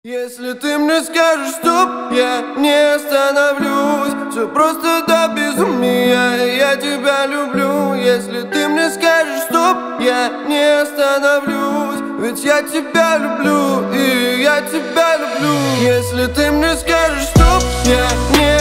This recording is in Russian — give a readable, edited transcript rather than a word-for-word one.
Если ты мне скажешь стоп, я не остановлюсь. Все просто до безумия, я тебя люблю. Если ты мне скажешь стоп, я не остановлюсь. Ведь я тебя люблю, и я тебя люблю. Если ты мне скажешь стоп, я не